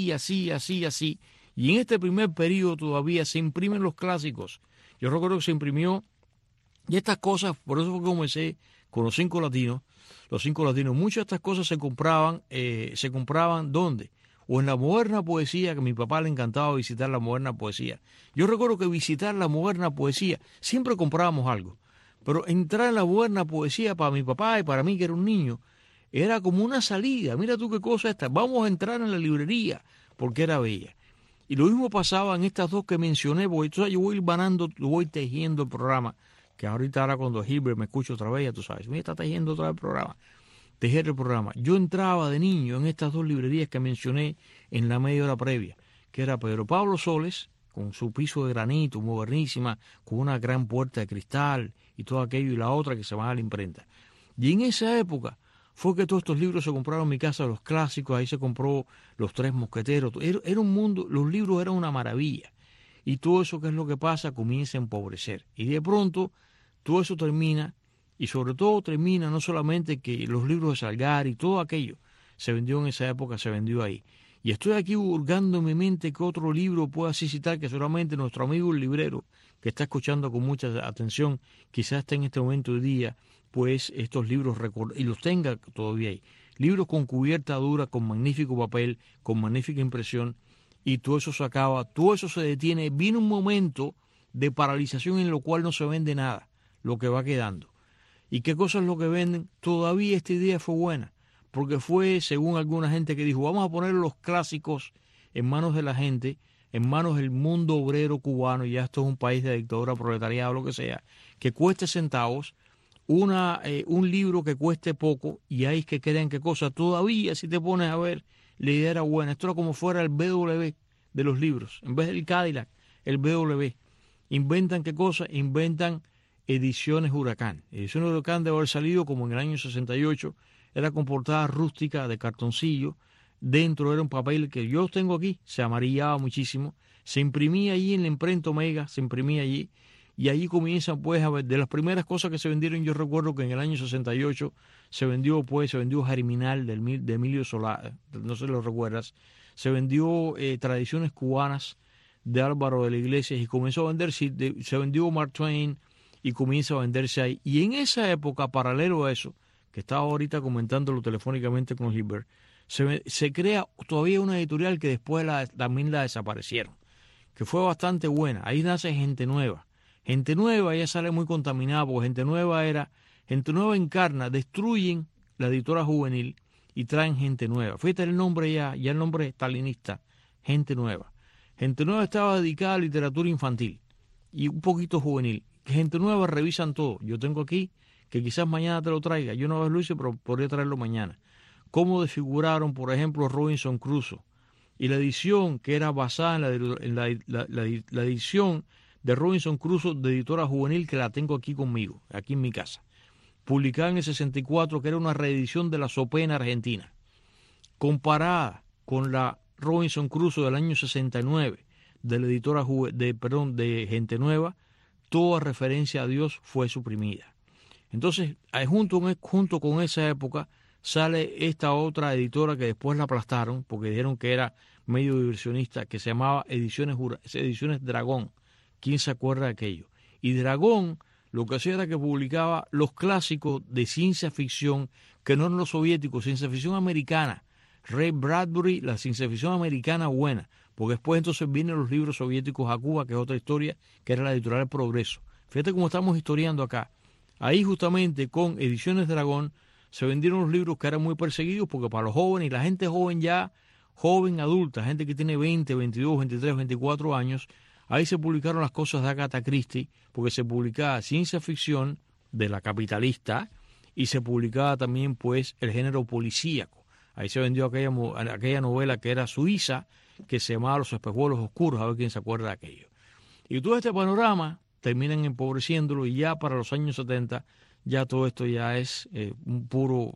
Y en este primer periodo todavía se imprimen los clásicos. Yo recuerdo que se imprimió, y estas cosas, por eso fue que comencé con los 5 latinos. Los 5 latinos, muchas de estas cosas se compraban ¿dónde? O en la Moderna Poesía, que a mi papá le encantaba visitar la Moderna Poesía. Yo recuerdo que visitar la Moderna Poesía, siempre comprábamos algo, pero entrar en la Moderna Poesía para mi papá y para mí, que era un niño, era como una salida. Mira tú qué cosa esta, vamos a entrar en la librería, porque era bella. Y lo mismo pasaba en estas dos que mencioné, porque entonces yo voy vanando, voy tejiendo el programa, que ahora cuando Hilbert me escucha otra vez, ya tú sabes, me está tejiendo otra vez el programa. Tejer el programa. Yo entraba de niño en estas dos librerías que mencioné en la media hora previa, que era Pedro Pablo Soles, con su piso de granito, modernísima, con una gran puerta de cristal y todo aquello, y la otra que se llamaba La Imprenta. Y en esa época fue que todos estos libros se compraron en mi casa, los clásicos, ahí se compró Los Tres Mosqueteros. Era un mundo, los libros eran una maravilla. Y todo eso, ¿qué es lo que pasa? Comienza a empobrecer. Y de pronto todo eso termina. Y sobre todo termina no solamente que los libros de Salgari y todo aquello se vendió en esa época, se vendió ahí. Y estoy aquí hurgando en mi mente que otro libro pueda así citar, que seguramente nuestro amigo el librero, que está escuchando con mucha atención, quizás esté en este momento de día, pues estos libros y los tenga todavía ahí. Libros con cubierta dura, con magnífico papel, con magnífica impresión, y todo eso se acaba, todo eso se detiene. Viene un momento de paralización en lo cual no se vende nada, lo que va quedando. ¿Y qué cosas es lo que venden? Todavía esta idea fue buena, porque fue, según alguna gente que dijo, vamos a poner los clásicos en manos de la gente, en manos del mundo obrero cubano, y ya esto es un país de dictadura, proletariado, lo que sea, que cueste centavos, un libro que cueste poco, y ahí es que crean qué cosa. Todavía, si te pones a ver, la idea era buena. Esto era como fuera el BW de los libros, en vez del Cadillac, el BW. Inventan qué cosa, inventan Ediciones Huracán. Ediciones Huracán debe haber salido como en el año 68, era con portada rústica de cartoncillo, dentro era un papel que yo tengo aquí, se amarillaba muchísimo, se imprimía allí en la imprenta Omega, se imprimía allí, y allí comienzan pues a ver, de las primeras cosas que se vendieron, yo recuerdo que en el año 68 se vendió Germinal de Emilio Solá, no sé si lo recuerdas, se vendió Tradiciones Cubanas de Álvaro de la Iglesia, y comenzó a vender, se vendió Mark Twain, y comienza a venderse ahí. Y en esa época, paralelo a eso, que estaba ahorita comentándolo telefónicamente con Hilbert, se crea todavía una editorial que después también la desaparecieron, que fue bastante buena. Ahí nace Gente Nueva. Gente Nueva ya sale muy contaminada, porque Gente Nueva encarna, destruyen la editora juvenil y traen Gente Nueva. Fíjate el nombre ya el nombre es stalinista, Gente Nueva. Gente Nueva estaba dedicada a literatura infantil y un poquito juvenil. Gente Nueva revisan todo. Yo tengo aquí, que quizás mañana te lo traiga. Yo una vez lo hice, pero podría traerlo mañana. Cómo desfiguraron, por ejemplo, Robinson Crusoe. Y la edición que era basada en la edición de Robinson Crusoe de editora juvenil, que la tengo aquí conmigo, aquí en mi casa. Publicada en el 64, que era una reedición de la Sopena Argentina. Comparada con la Robinson Crusoe del año 69, de la editora de Gente Nueva, toda referencia a Dios fue suprimida. Entonces, junto con esa época, sale esta otra editora que después la aplastaron, porque dijeron que era medio diversionista, que se llamaba Ediciones Dragón. ¿Quién se acuerda de aquello? Y Dragón lo que hacía era que publicaba los clásicos de ciencia ficción, que no eran los soviéticos, ciencia ficción americana. Ray Bradbury, la ciencia ficción americana buena, porque después entonces vienen los libros soviéticos a Cuba, que es otra historia, que era la editorial Progreso. Fíjate cómo estamos historiando acá. Ahí justamente con Ediciones Dragón se vendieron los libros que eran muy perseguidos, porque para los jóvenes y la gente joven ya, joven adulta, gente que tiene 20, 22, 23, 24 años, ahí se publicaron las cosas de Agatha Christie, porque se publicaba ciencia ficción de la capitalista y se publicaba también pues el género policíaco. Ahí se vendió aquella novela que era suiza, que se llamaba Los espejuelos oscuros, a ver quién se acuerda de aquello. Y todo este panorama terminan empobreciéndolo, y ya para los años 70 ya todo esto ya es un puro,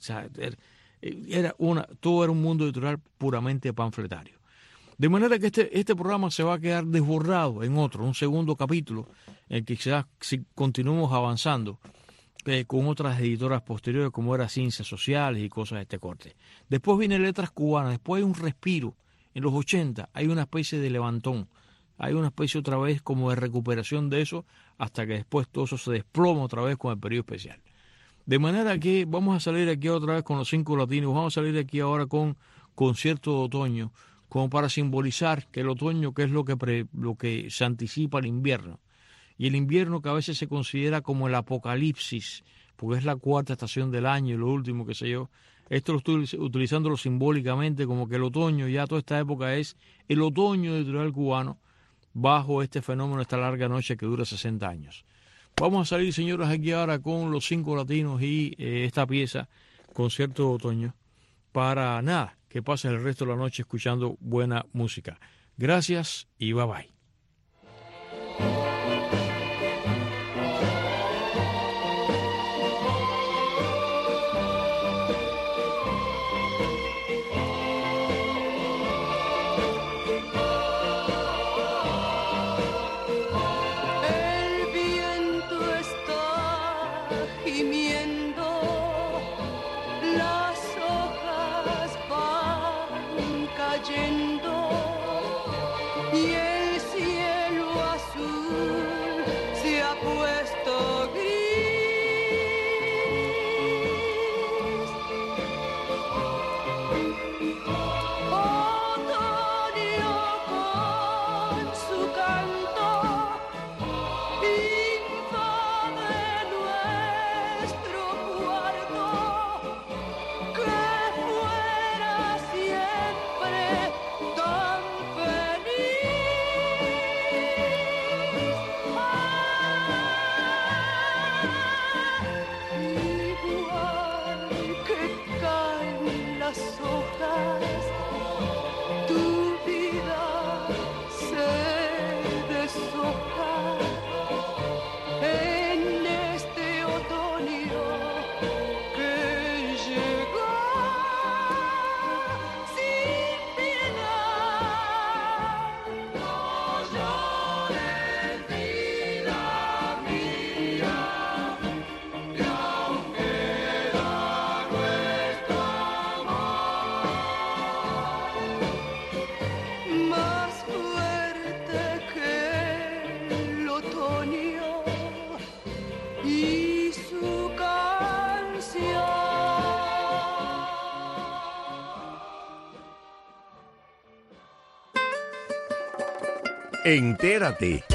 todo era un mundo editorial puramente panfletario. De manera que este programa se va a quedar desbordado en un segundo capítulo, en el que quizás si continuamos avanzando con otras editoras posteriores, como era Ciencias Sociales y cosas de este corte. Después viene Letras Cubanas, después hay un respiro. En los 80 hay una especie de levantón, hay una especie otra vez como de recuperación de eso, hasta que después todo eso se desploma otra vez con el periodo especial. De manera que vamos a salir aquí otra vez con los 5 latinos, vamos a salir aquí ahora con Concierto de Otoño, como para simbolizar que el otoño, que es lo que se anticipa al invierno, y el invierno que a veces se considera como el apocalipsis, porque es la cuarta estación del año y lo último, qué sé yo. Esto lo estoy utilizándolo simbólicamente, como que el otoño, ya toda esta época es el otoño editorial cubano, bajo este fenómeno, esta larga noche que dura 60 años. Vamos a salir, señoras, aquí ahora con los 5 latinos y esta pieza, Concierto de Otoño, para nada, que pasen el resto de la noche escuchando buena música. Gracias y bye bye. Entérate.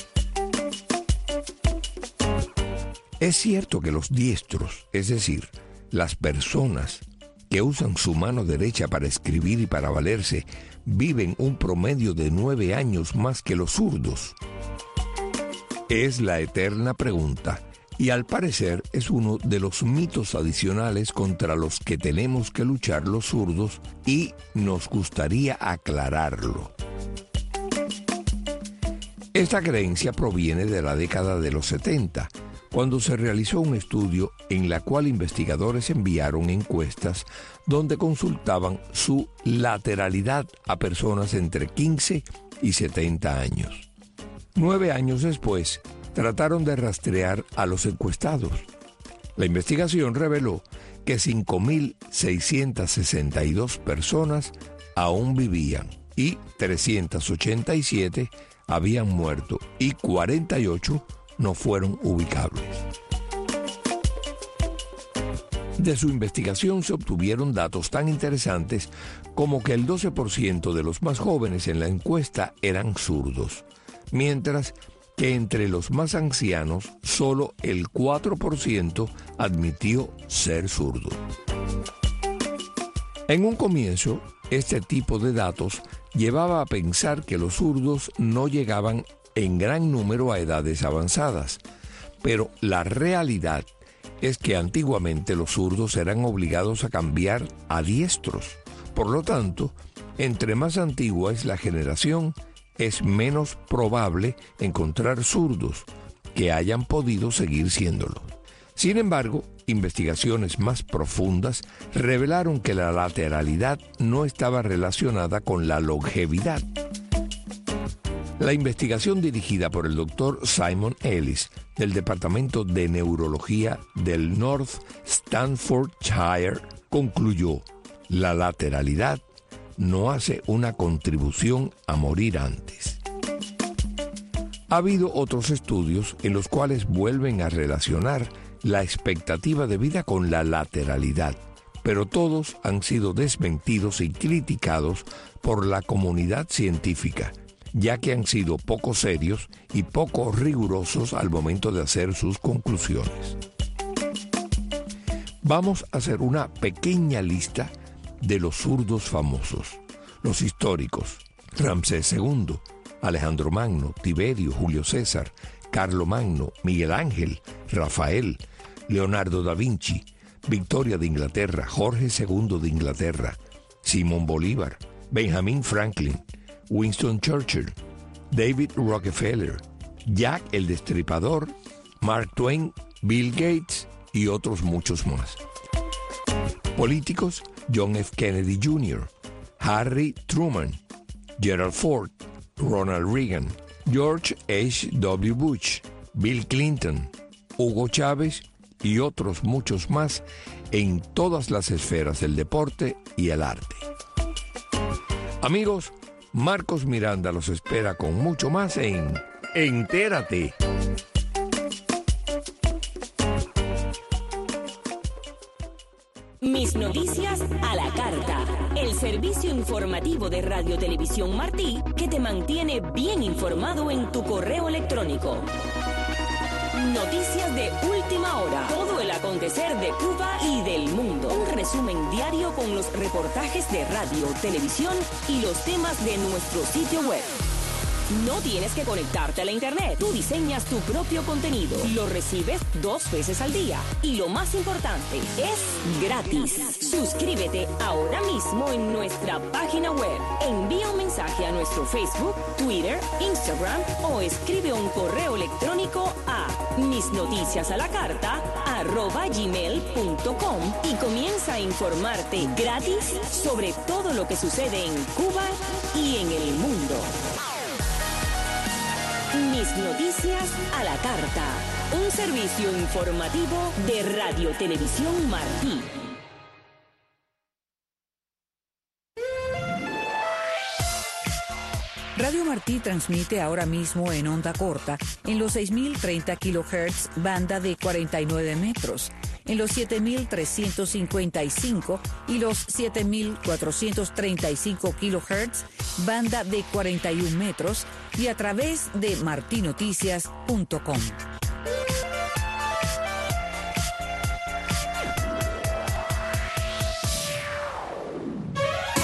Es cierto que los diestros, es decir, las personas que usan su mano derecha para escribir y para valerse, viven un promedio de 9 años más que los zurdos. Es la eterna pregunta, y al parecer es uno de los mitos adicionales contra los que tenemos que luchar los zurdos, y nos gustaría aclararlo. Esta creencia proviene de la década de los 70, cuando se realizó un estudio en la cual investigadores enviaron encuestas donde consultaban su lateralidad a personas entre 15 y 70 años. 9 años después, trataron de rastrear a los encuestados. La investigación reveló que 5.662 personas aún vivían y 387 habían muerto y 48 no fueron ubicables. De su investigación se obtuvieron datos tan interesantes como que el 12% de los más jóvenes en la encuesta eran zurdos, mientras que entre los más ancianos solo el 4% admitió ser zurdo. En un comienzo, este tipo de datos llevaba a pensar que los zurdos no llegaban en gran número a edades avanzadas, pero la realidad es que antiguamente los zurdos eran obligados a cambiar a diestros. Por lo tanto, entre más antigua es la generación, es menos probable encontrar zurdos que hayan podido seguir siéndolo. Sin embargo, investigaciones más profundas revelaron que la lateralidad no estaba relacionada con la longevidad. La investigación dirigida por el Dr. Simon Ellis del Departamento de Neurología del North Staffordshire concluyó: la lateralidad no hace una contribución a morir antes. Ha habido otros estudios en los cuales vuelven a relacionar la expectativa de vida con la lateralidad, pero todos han sido desmentidos y criticados por la comunidad científica, ya que han sido poco serios y poco rigurosos al momento de hacer sus conclusiones. Vamos a hacer una pequeña lista de los zurdos famosos, los históricos: Ramsés II, Alejandro Magno, Tiberio, Julio César, Carlo Magno, Miguel Ángel, Rafael, Leonardo da Vinci, Victoria de Inglaterra, Jorge II de Inglaterra, Simón Bolívar, Benjamin Franklin, Winston Churchill, David Rockefeller, Jack el Destripador, Mark Twain, Bill Gates y otros muchos más. Políticos: John F. Kennedy Jr., Harry Truman, Gerald Ford, Ronald Reagan, George H.W. Bush, Bill Clinton, Hugo Chávez y otros muchos más en todas las esferas del deporte y el arte. Amigos, Marcos Miranda los espera con mucho más en Entérate. Mis noticias a la carta. El servicio informativo de Radio Televisión Martí que te mantiene bien informado en tu correo electrónico. Noticias de última hora. Todo el acontecer de Cuba y del mundo. Un resumen diario con los reportajes de radio, televisión y los temas de nuestro sitio web. No tienes que conectarte a la internet. Tú diseñas tu propio contenido. Lo recibes 2 veces al día. Y lo más importante, es gratis. Suscríbete ahora mismo en nuestra página web. Envía un mensaje a nuestro Facebook, Twitter, Instagram o escribe un correo electrónico a misnoticiasalacarta@gmail.com y comienza a informarte gratis sobre todo lo que sucede en Cuba y en el mundo. Mis noticias a la carta. Un servicio informativo de Radio Televisión Martí. Radio Martí transmite ahora mismo en onda corta en los 6.030 kHz, banda de 49 metros, en los 7.355 y los 7.435 kHz, banda de 41 metros, y a través de martinoticias.com.